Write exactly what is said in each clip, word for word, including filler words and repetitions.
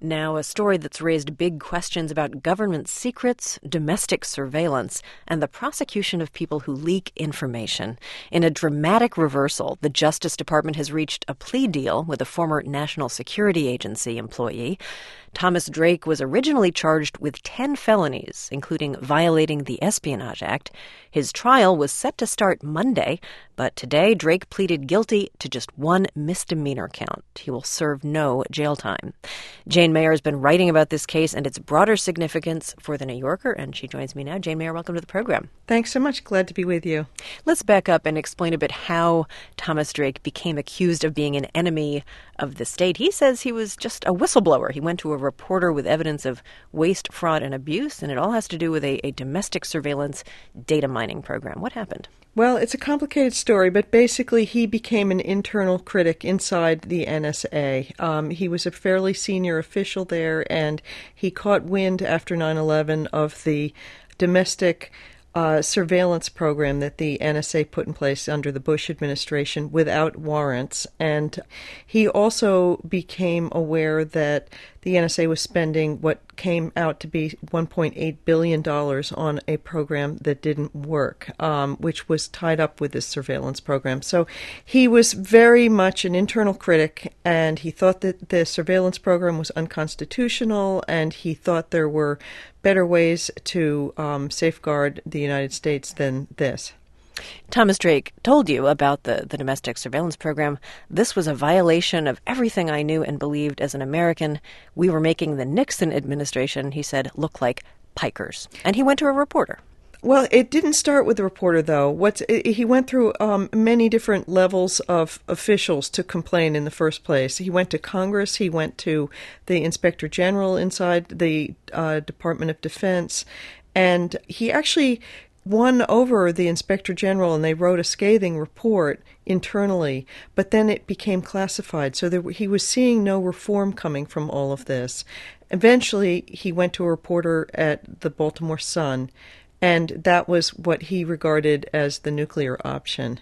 Now, a story that's raised big questions about government secrets, domestic surveillance, and the prosecution of people who leak information. In a dramatic reversal, the Justice Department has reached a plea deal with a former National Security Agency employee. Thomas Drake was originally charged with ten felonies, including violating the Espionage Act. His trial was set to start Monday, but today Drake pleaded guilty to just one misdemeanor count. He will serve no jail time. Jane Mayer has been writing about this case and its broader significance for The New Yorker, and she joins me now. Jane Mayer, welcome to the program. Thanks so much. Glad to be with you. Let's back up and explain a bit how Thomas Drake became accused of being an enemy of the state. He says he was just a whistleblower. He went to a reporter with evidence of waste, fraud, and abuse, and it all has to do with a, a domestic surveillance data mining program. What happened? Well, it's a complicated story, but basically he became an internal critic inside the N S A. Um, he was a fairly senior official there, and he caught wind after nine eleven of the domestic Uh, surveillance program that the N S A put in place under the Bush administration without warrants. And he also became aware that the N S A was spending what came out to be one point eight billion dollars on a program that didn't work, um, which was tied up with this surveillance program. So he was very much an internal critic, and he thought that the surveillance program was unconstitutional, and he thought there were better ways to um, safeguard the United States than this. Thomas Drake told you about the, the domestic surveillance program. This was a violation of everything I knew and believed as an American. We were making the Nixon administration, he said, look like pikers. And he went to a reporter. Well, it didn't start with the reporter, though. What's he went through um, many different levels of officials to complain in the first place. He went to Congress. He went to the Inspector General inside the uh, Department of Defense. And he actually won over the Inspector General, and they wrote a scathing report internally, but then it became classified. So there, he was seeing no reform coming from all of this. Eventually, he went to a reporter at the Baltimore Sun, and that was what he regarded as the nuclear option.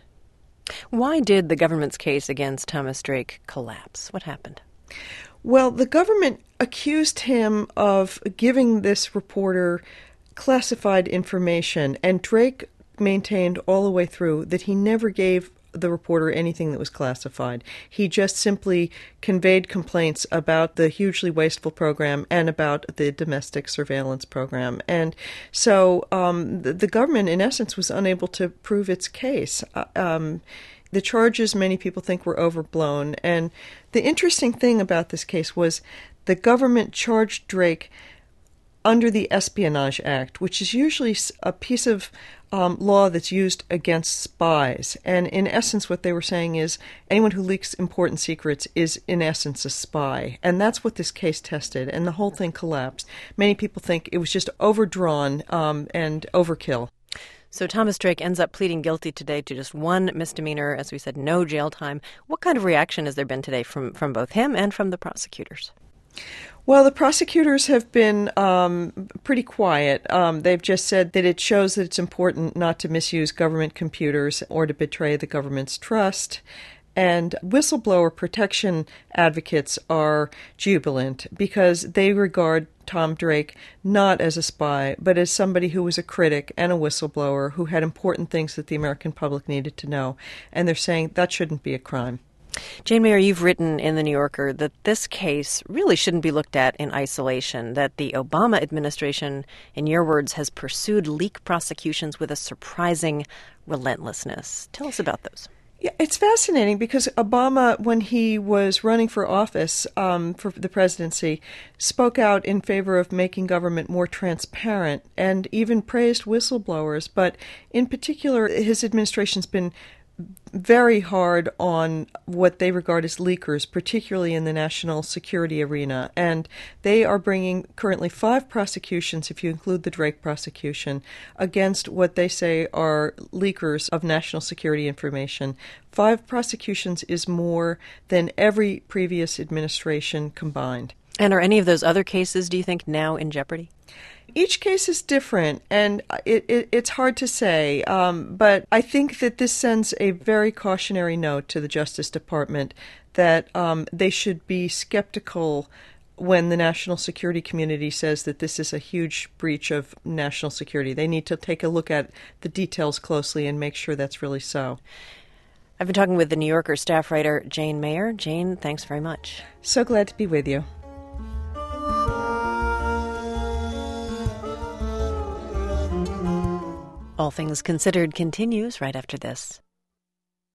Why did the government's case against Thomas Drake collapse? What happened? Well, the government accused him of giving this reporter classified information, and Drake maintained all the way through that he never gave the reporter anything that was classified. He just simply conveyed complaints about the hugely wasteful program and about the domestic surveillance program. And so um, the, the government, in essence, was unable to prove its case. Uh, um, the charges, many people think, were overblown. And the interesting thing about this case was the government charged Drake under the Espionage Act, which is usually a piece of um, law that's used against spies. And in essence, what they were saying is anyone who leaks important secrets is, in essence, a spy. And that's what this case tested, and the whole thing collapsed. Many people think it was just overdrawn um, and overkill. So Thomas Drake ends up pleading guilty today to just one misdemeanor, as we said, no jail time. What kind of reaction has there been today from, from both him and from the prosecutors? Well, the prosecutors have been um, pretty quiet. Um, they've just said that it shows that it's important not to misuse government computers or to betray the government's trust. And whistleblower protection advocates are jubilant because they regard Tom Drake not as a spy, but as somebody who was a critic and a whistleblower who had important things that the American public needed to know. And they're saying that shouldn't be a crime. Jane Mayer, you've written in The New Yorker that this case really shouldn't be looked at in isolation, that the Obama administration, in your words, has pursued leak prosecutions with a surprising relentlessness. Tell us about those. Yeah, it's fascinating because Obama, when he was running for office um, for the presidency, spoke out in favor of making government more transparent and even praised whistleblowers. But in particular, his administration's been very hard on what they regard as leakers, particularly in the national security arena. And they are bringing currently five prosecutions, if you include the Drake prosecution, against what they say are leakers of national security information. Five prosecutions is more than every previous administration combined. And are any of those other cases, do you think, now in jeopardy? Each case is different, and it, it, it's hard to say, um, but I think that this sends a very cautionary note to the Justice Department that um, they should be skeptical when the national security community says that this is a huge breach of national security. They need to take a look at the details closely and make sure that's really so. I've been talking with the New Yorker staff writer Jane Mayer. Jane, thanks very much. So glad to be with you. All Things Considered continues right after this.